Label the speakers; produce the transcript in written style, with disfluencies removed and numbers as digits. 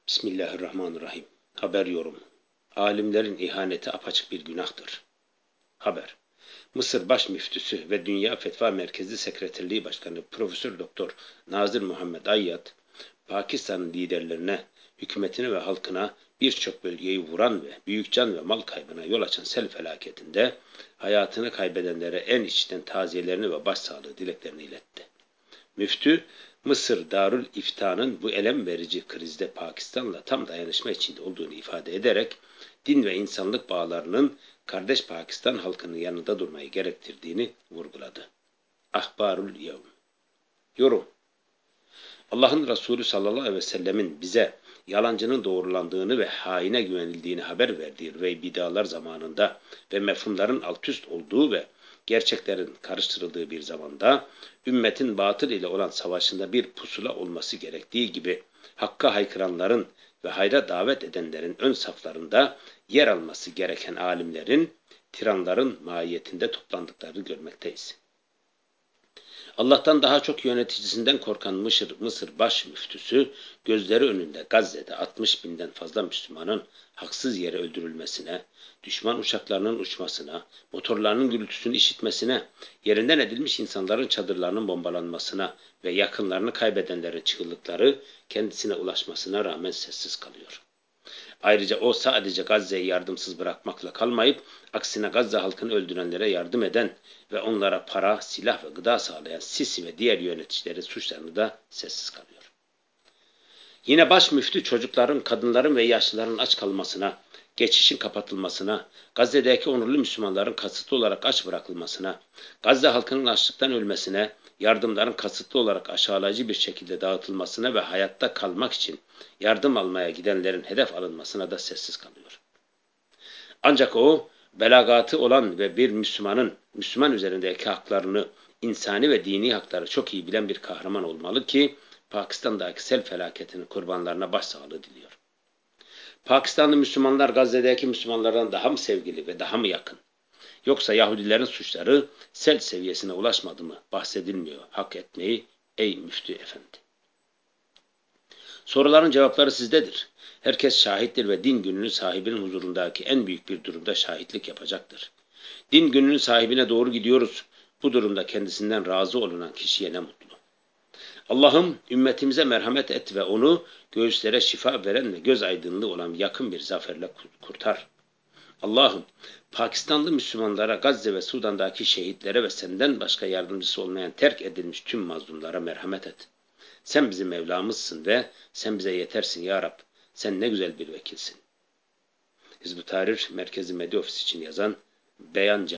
Speaker 1: Bismillahirrahmanirrahim. Haber yorum. Alimlerin ihaneti apaçık bir günahtır. Haber. Mısır Baş Müftüsü ve Dünya Fetva Merkezi Sekreterliği Başkanı Profesör Doktor Nazır Muhammed Ayyad, Pakistan'ın liderlerine, hükümetine ve halkına birçok bölgeyi vuran ve büyük can ve mal kaybına yol açan sel felaketinde hayatını kaybedenlere en içten taziyelerini ve başsağlığı dileklerini iletti. Müftü, Mısır Darül İfta'nın bu elem verici krizde Pakistan'la tam dayanışma içinde olduğunu ifade ederek, din ve insanlık bağlarının kardeş Pakistan halkının yanında durmayı gerektirdiğini vurguladı. Ahbarul Yevm. Yorum. Allah'ın Resulü sallallahu aleyhi ve sellemin bize yalancının doğrulandığını ve haine güvenildiğini haber verdiği ve bidalar zamanında ve mefhumların altüst olduğu ve gerçeklerin karıştırıldığı bir zamanda ümmetin batıl ile olan savaşında bir pusula olması gerektiği gibi hakka haykıranların ve hayra davet edenlerin ön saflarında yer alması gereken alimlerin, tiranların mahiyetinde toplandıklarını görmekteyiz. Allah'tan daha çok yöneticisinden korkan Mısır baş müftüsü, gözleri önünde Gazze'de 60 binden fazla Müslümanın haksız yere öldürülmesine, düşman uçaklarının uçmasına, motorlarının gürültüsünü işitmesine, yerinden edilmiş insanların çadırlarının bombalanmasına ve yakınlarını kaybedenlerin çığlıkları kendisine ulaşmasına rağmen sessiz kalıyor. Ayrıca o sadece Gazze'yi yardımsız bırakmakla kalmayıp, aksine Gazze halkını öldürenlere yardım eden ve onlara para, silah ve gıda sağlayan Sisi ve diğer yöneticilerin suçlarını da sessiz kalıyor. Yine baş müftü çocukların, kadınların ve yaşlıların aç kalmasına, geçişin kapatılmasına, Gazze'deki onurlu Müslümanların kasıtlı olarak aç bırakılmasına, Gazze halkının açlıktan ölmesine, yardımların kasıtlı olarak aşağılayıcı bir şekilde dağıtılmasına ve hayatta kalmak için yardım almaya gidenlerin hedef alınmasına da sessiz kalıyor. Ancak o, belagatı olan ve bir Müslümanın Müslüman üzerindeki haklarını, insani ve dini hakları çok iyi bilen bir kahraman olmalı ki, Pakistan'daki sel felaketinin kurbanlarına başsağlığı diliyor. Pakistanlı Müslümanlar Gazze'deki Müslümanlardan daha mı sevgili ve daha mı yakın? Yoksa Yahudilerin suçları sel seviyesine ulaşmadı mı bahsedilmiyor hak etmeyi ey müftü efendi? Soruların cevapları sizdedir. Herkes şahittir ve din gününün sahibinin huzurundaki en büyük bir durumda şahitlik yapacaktır. Din gününün sahibine doğru gidiyoruz. Bu durumda kendisinden razı olunan kişiye ne mutlu. Allah'ım ümmetimize merhamet et ve onu göğüslere şifa veren ve göz aydınlığı olan yakın bir zaferle kurtar. Allah'ım Pakistanlı Müslümanlara, Gazze ve Sudan'daki şehitlere ve senden başka yardımcısı olmayan terk edilmiş tüm mazlumlara merhamet et. Sen bizim Mevlamızsın ve sen bize yetersin ya Rab. Sen ne güzel bir vekilsin. Hizb-ı Tahrir Merkezi Medya Ofisi için yazan Beyan